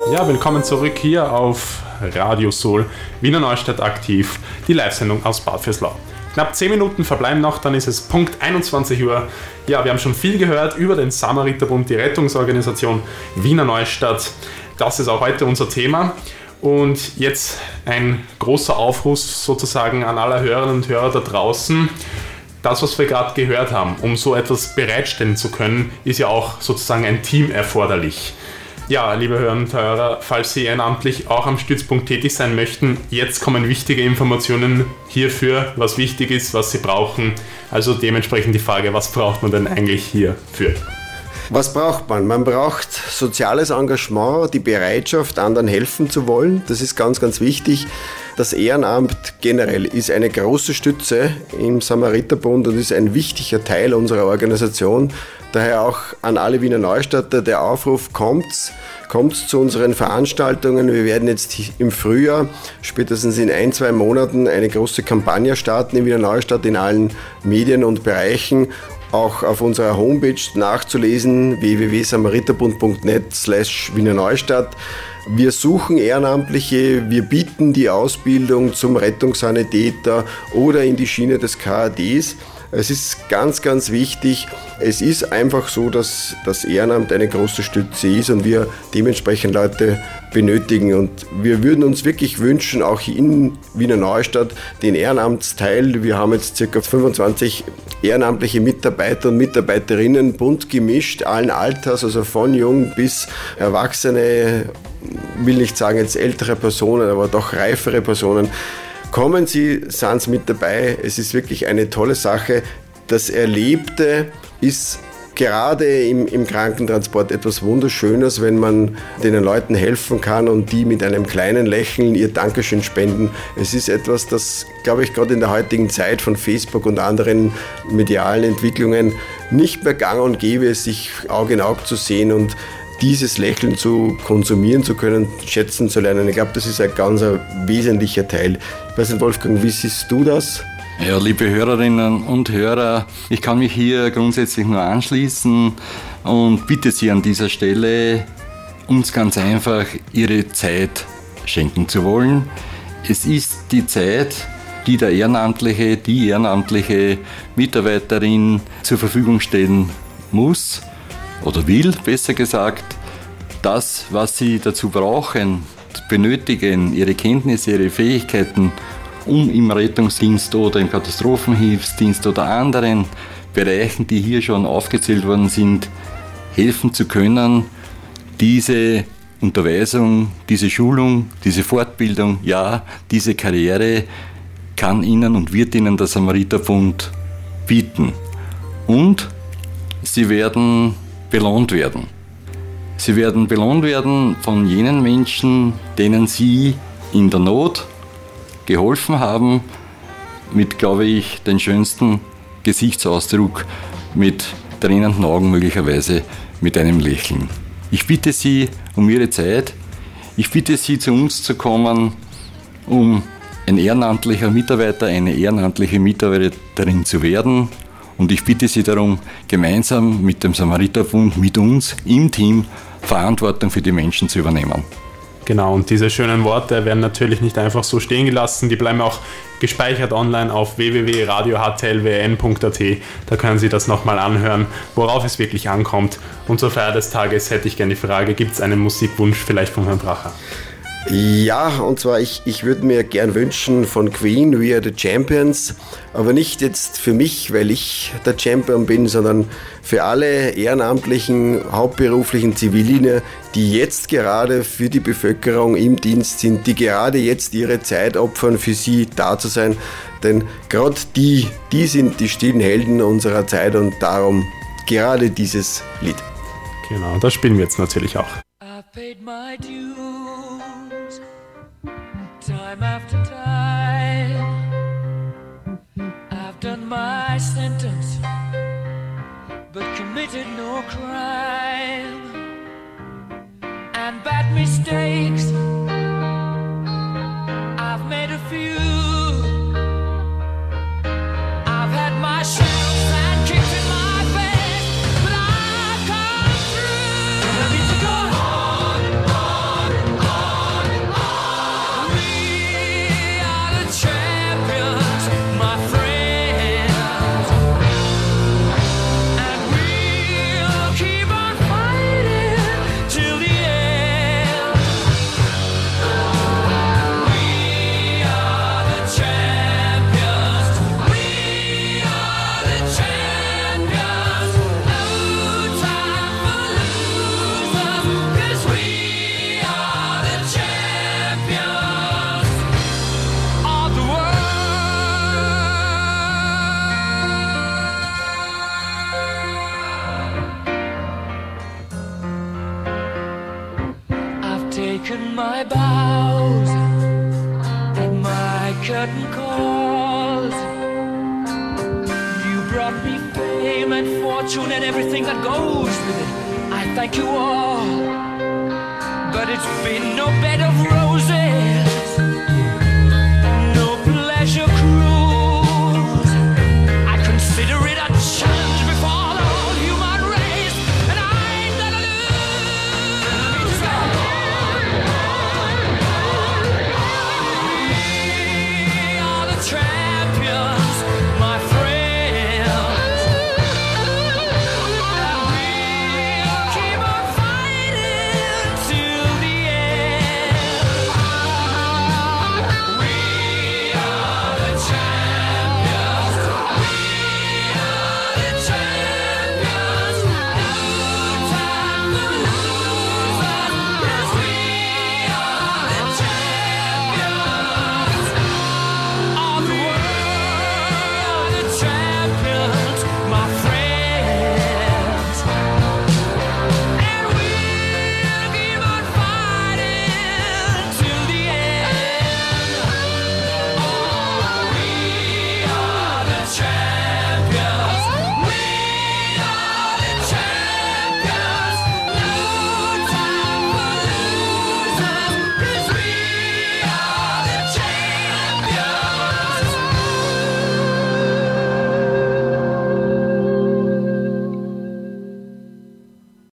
Ja, willkommen zurück hier auf Radio Soul, Wiener Neustadt aktiv, die Live-Sendung aus Bad Vöslau. Knapp 10 Minuten verbleiben noch, dann ist es Punkt 21 Uhr. Ja, wir haben schon viel gehört über den Samariterbund, die Rettungsorganisation Wiener Neustadt. Das ist auch heute unser Thema. Und jetzt ein großer Aufruf sozusagen an alle Hörerinnen und Hörer da draußen. Das, was wir gerade gehört haben, um so etwas bereitstellen zu können, ist ja auch sozusagen ein Team erforderlich. Ja, liebe Hörerinnen und Hörer, falls Sie ehrenamtlich auch am Stützpunkt tätig sein möchten, jetzt kommen wichtige Informationen hierfür, was wichtig ist, was Sie brauchen. Also dementsprechend die Frage, was braucht man denn eigentlich hierfür? Was braucht man? Man braucht soziales Engagement, die Bereitschaft, anderen helfen zu wollen. Das ist ganz, ganz wichtig. Das Ehrenamt generell ist eine große Stütze im Samariterbund und ist ein wichtiger Teil unserer Organisation. Daher auch an alle Wiener Neustadter der Aufruf, kommt zu unseren Veranstaltungen. Wir werden jetzt im Frühjahr, spätestens in 1-2 Monaten, eine große Kampagne starten in Wiener Neustadt in allen Medien und Bereichen. Auch auf unserer Homepage nachzulesen, www.samariterbund.net/Wiener Neustadt. Wir suchen Ehrenamtliche, wir bieten die Ausbildung zum Rettungssanitäter oder in die Schiene des KADs. Es ist ganz, ganz wichtig. Es ist einfach so, dass das Ehrenamt eine große Stütze ist und wir dementsprechend Leute benötigen. Und wir würden uns wirklich wünschen, auch in Wiener Neustadt, den Ehrenamtsteil. Wir haben jetzt ca. 25 ehrenamtliche Mitarbeiter und Mitarbeiterinnen, bunt gemischt, allen Alters, also von jung bis Erwachsene, will nicht sagen jetzt ältere Personen, aber doch reifere Personen. Kommen Sie, sind Sie mit dabei. Es ist wirklich eine tolle Sache. Das Erlebte ist gerade im Krankentransport etwas Wunderschönes, wenn man den Leuten helfen kann und die mit einem kleinen Lächeln ihr Dankeschön spenden. Es ist etwas, das, glaube ich, gerade in der heutigen Zeit von Facebook und anderen medialen Entwicklungen nicht mehr gang und gäbe ist, sich Auge in Auge zu sehen und dieses Lächeln zu konsumieren zu können, schätzen zu lernen. Ich glaube, das ist ein ganz wesentlicher Teil. Ich weiß nicht, Wolfgang, wie siehst du das? Ja, liebe Hörerinnen und Hörer, ich kann mich hier grundsätzlich nur anschließen und bitte Sie an dieser Stelle, uns ganz einfach Ihre Zeit schenken zu wollen. Es ist die Zeit, die die ehrenamtliche Mitarbeiterin zur Verfügung stellen muss oder will, besser gesagt. Das, was Sie dazu brauchen, benötigen, Ihre Kenntnisse, Ihre Fähigkeiten, um im Rettungsdienst oder im Katastrophenhilfsdienst oder anderen Bereichen, die hier schon aufgezählt worden sind, helfen zu können, diese Unterweisung, diese Schulung, diese Fortbildung, ja, diese Karriere kann Ihnen und wird Ihnen der Samariterbund bieten. Und Sie werden belohnt werden. Sie werden belohnt werden von jenen Menschen, denen Sie in der Not geholfen haben, mit, glaube ich, den schönsten Gesichtsausdruck, mit tränenden Augen möglicherweise, mit einem Lächeln. Ich bitte Sie um Ihre Zeit. Ich bitte Sie, zu uns zu kommen, um ein ehrenamtlicher Mitarbeiter, eine ehrenamtliche Mitarbeiterin zu werden. Und ich bitte Sie darum, gemeinsam mit dem Samariterbund, mit uns im Team, Verantwortung für die Menschen zu übernehmen. Genau, und diese schönen Worte werden natürlich nicht einfach so stehen gelassen, die bleiben auch gespeichert online auf www.radiohtlwn.at. Da können Sie das nochmal anhören, worauf es wirklich ankommt. Und zur Feier des Tages hätte ich gerne die Frage, gibt es einen Musikwunsch vielleicht von Herrn Bracher? Ja, und zwar ich würde mir gern wünschen von Queen, We Are the Champions, aber nicht jetzt für mich, weil ich der Champion bin, sondern für alle ehrenamtlichen, hauptberuflichen Zivilinnen, die jetzt gerade für die Bevölkerung im Dienst sind, die gerade jetzt ihre Zeit opfern, für sie da zu sein. Denn gerade die sind die stillen Helden unserer Zeit und darum gerade dieses Lied. Genau, das spielen wir jetzt natürlich auch. I paid my dues, time after time. I've done my sentence, but committed no crime. And bad mistakes, I've made a few. I've had my shadows and kicks in my face, but I've come through. And I need to go on, taken my bows and my curtain calls. You brought me fame and fortune and everything that goes with it. I thank you all, but it's been no bed of roses.